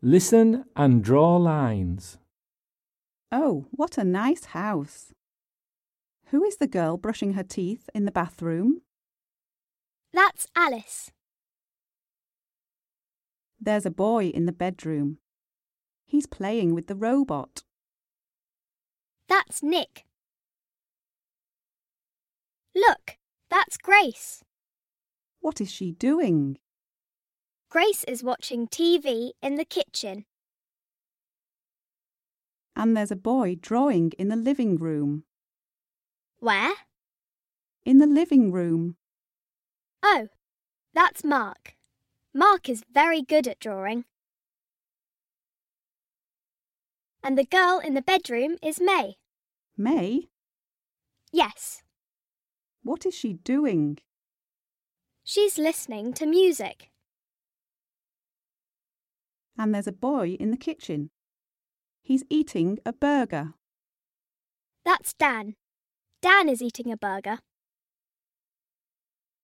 Listen and draw lines. Oh, what a nice house. Who is the girl brushing her teeth in the bathroom? That's Alice. There's a boy in the bedroom. He's playing with the robot. That's Nick. Look, that's Grace. What is she doing? Grace is watching TV in the kitchen. And there's a boy drawing in the living room. Where? In the living room. Oh, that's Mark. Mark is very good at drawing. And the girl in the bedroom is May. May? Yes, What is she doing? she's listening to music. And there's a boy in the kitchen. He's eating a burger. That's Dan. Dan is eating a burger.